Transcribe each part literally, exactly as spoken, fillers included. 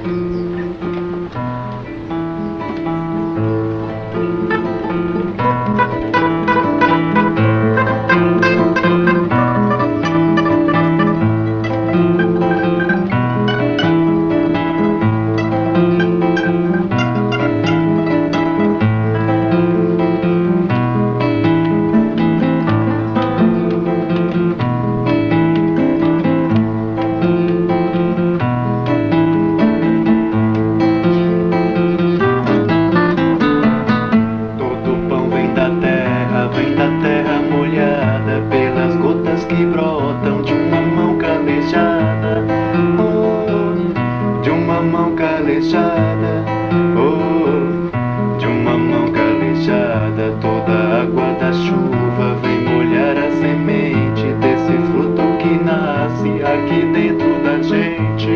Vem da terra molhada pelas gotas que brotam de uma mão calejada, oh, de uma mão calejada, oh, de uma mão calejada. Toda a água da chuva vem molhar a semente desse fruto que nasce aqui dentro da gente,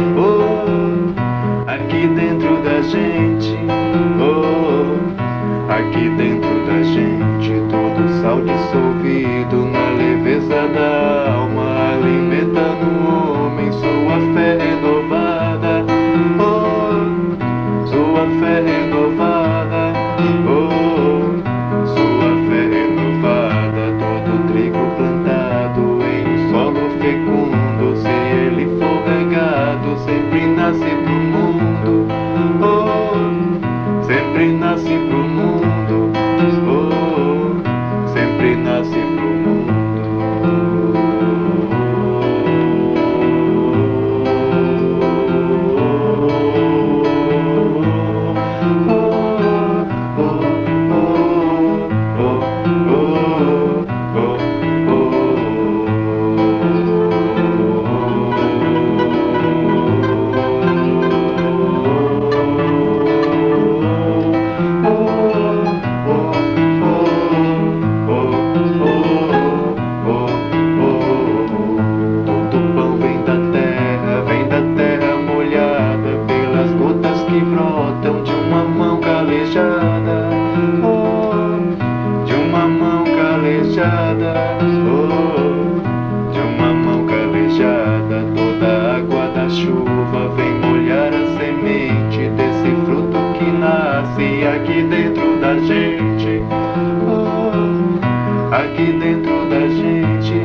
oh, aqui dentro da gente, oh, aqui dentro da gente. Todo sal dissolvido na leveza da alma alimenta no homem sua fé renovada, oh, sua fé renovada, oh, sua fé renovada. Todo trigo plantado em um solo fecundo, se ele for regado, sempre nasce pro mundo, oh, sempre nasce pro mundo, oh, sempre nasce pro mundo. Que brotam de uma mão calejada, oh, de uma mão calejada, oh, de uma mão calejada. Toda a água da chuva vem molhar a semente desse fruto que nasce aqui dentro da gente, oh, aqui dentro da gente,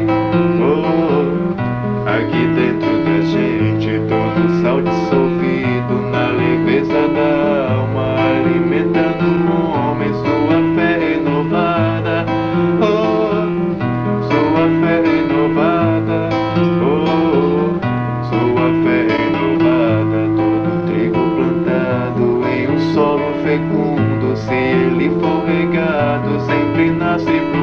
oh, aqui dentro da gente. Todo sal dissolvido na leveza da alma alimentando no homem sua fé renovada, oh, sua fé renovada, oh, sua fé renovada. Todo trigo plantado em um solo fecundo, se ele for regado, sempre nasce